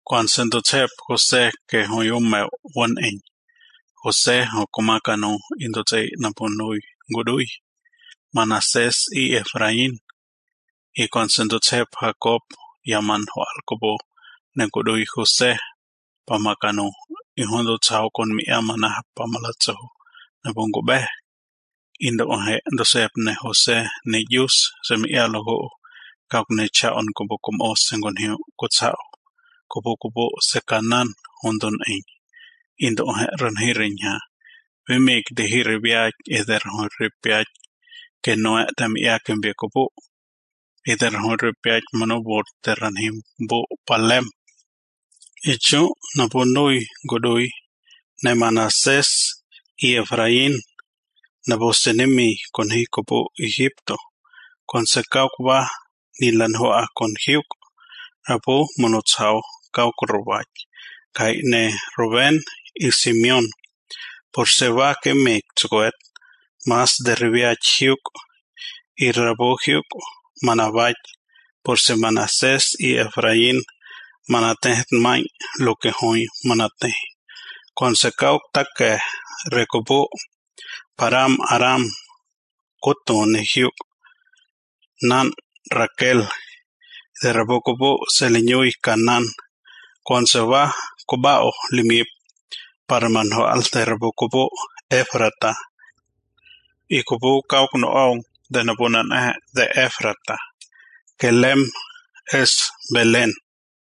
Cuan sentotep José que hoyume wan en. José hokomakano indote napunui gudui. Manasés y Efraín. Y cuan sentotep Jacob yaman ho alcobo negudui José pamakano. Y hondo tao con mi amana pamalatso nabungobe. Indo ohe dosep ne José ne yus se mi alogo kauk ne chaon kobo kom os sengon hiu kutsao. Kubo sekanan hondon ein. Indo ranhirinya. Vimik de hiribiak eder horibiak que no tamia kembie kubo. Eder horibiak manobor terranhim bo palem. Icho nabonui godui ne Manasés y Efraín nabosenemi con hi kubo Egipto. Con sekaukwa nilanhoa con hiuk. Rabo monotsao kaukurubach. Kaine Rubén y Simeón, por seba que me tsuet, más de ribiach hiuk y rabo hiuk manabach, por se Manasés y Efraín, manateh mai lo que hoy manateh. Con se cauk taque recobo, param aram, koto ne hiuk, nan Raquel, de rabo kobo se leñoi canan, con se va kobao limip, para manho alterbo kubo Efrata. Y kubo kauk no au de nabunan de Efrata. Kelem es Belén.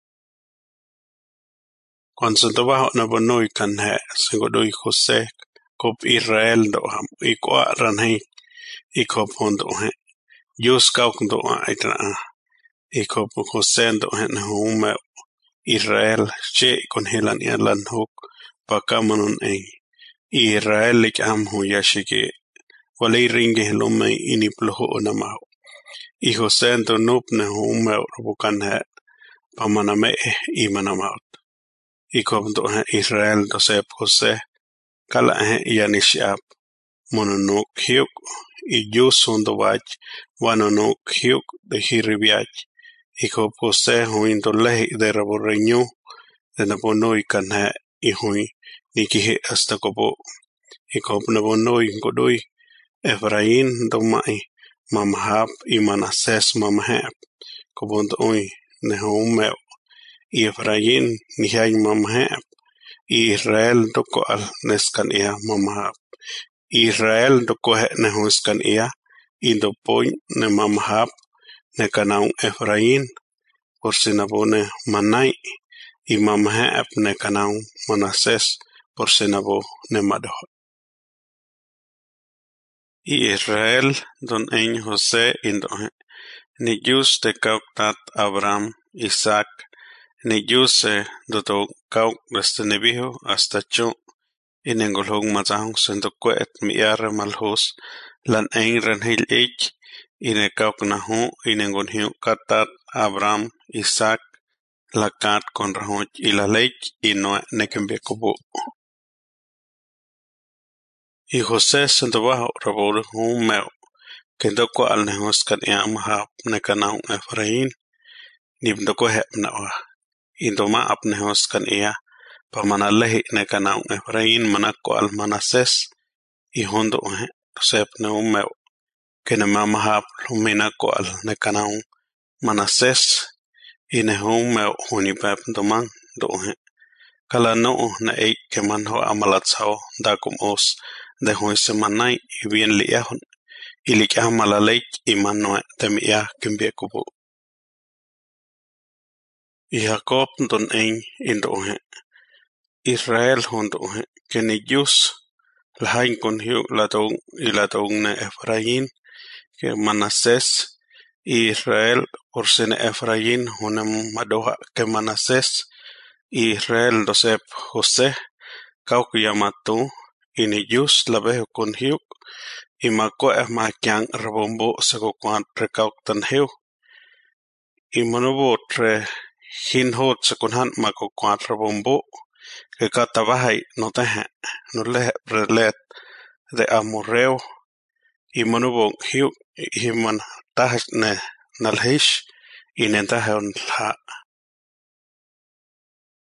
Cuando se toba nabunui kan he singodui José kop Israel do ham ikwa ranhei ikop hondo he. Yus kauk do aitra ikop José do he na hume Israel che con helan yalan hok pakamanun ein. Israel ik am hu yashike walei ringe helome iniploho onamao. Y José ento nup ne hume robukan he pamaname imanamaut. Y komdo he Israel do sep José kala he yanishap mononuk hiuk y yus hondo wach wanonuk hiuk de hiribiach. Y kop José huindo lehi de raboreñu de naponoi kan he y hui nikihe hasta kobo. Y kop nabonoi godoi Efraín domai mamahap y Manasés mamahap. Kobond oi nehumeo. Y Efraín nihay mamahap. Y Israel doko al neskan ia mamahap. Israel doko he nehuskan ia. Indopoin ne mamahap ne kanaung Efraín. Por sinabone manai. Y mamahap ne kanaung Manasés. Por sinabo ne madoh. Y Israel don en José indohe. Ni yus de kauktat Abraham, Isaac, ni yus do kauk desde nebijo hasta cho. Y nengolhong matahong sendo kwet miara malhos lan en renhil ich. Y ne kauk nahu y nengolhong katat Abraham, Isaac, lakat con rahoch y la lech y no nekembie kubo. Y José sendo bajo rabor humeo. Kendoko al nehoskan ia mahap nekanaung Efraín. Nibdoko hep nawa. Indoma ap nehoskan ia. Pamanalehi nekanaung Efraín manako al Manasés. Y hondo he. Sep neumeo. Kenema mahap luminako al nekanaung Manasés. Y nehumeo hunipep doman dohe. Kala no na eik kemanho amalatsao dakum os. De hoise manai y bien liahon. Ilik amalalek imanue temia kembie kubo. Y Jacob don ein indohe. Israel hondohe. Kene yus lahain con hiu ladong iladong ne Efraín. Que Manasés. Y Israel por sene Efraín hunem madoha que Manasés. Y Israel dosep José. Kauk yamatu. Ini yus labeho con hiu. Y mako makiang rabombo sagokuan prekauk tan hiu. Y manubo tre hinhot sakunhan mako kuan rabombo. Que katabahai no tehe. No lehe prelet de amorreo. Y manubo hiu. Y man tahas ne nalhish. Y nentahe on la.